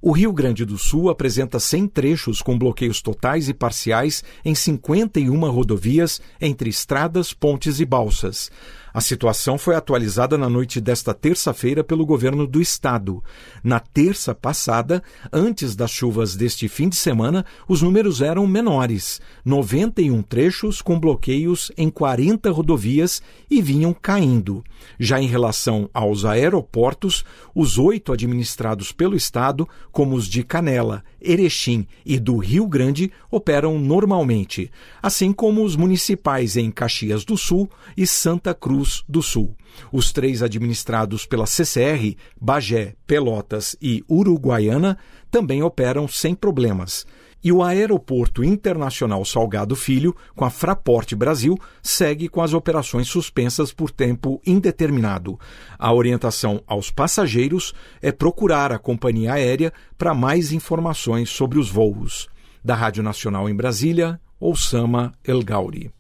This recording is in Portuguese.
O Rio Grande do Sul apresenta 100 trechos com bloqueios totais e parciais em 51 rodovias entre estradas, pontes e balsas. A situação foi atualizada na noite desta terça-feira pelo governo do estado. Na terça passada, antes das chuvas deste fim de semana, os números eram menores. 91 trechos com bloqueios em 40 rodovias e vinham caindo. Já em relação aos aeroportos, os 8 administrados pelo estado, como os de Canela, Erechim e do Rio Grande, operam normalmente, assim como os municipais em Caxias do Sul e Santa Cruz do Sul. Os 3 administrados pela CCR, Bagé, Pelotas e Uruguaiana, também operam sem problemas. E o Aeroporto Internacional Salgado Filho, com a Fraport Brasil, segue com as operações suspensas por tempo indeterminado. A orientação aos passageiros é procurar a companhia aérea para mais informações sobre os voos. Da Rádio Nacional em Brasília, Oussama El Gauri.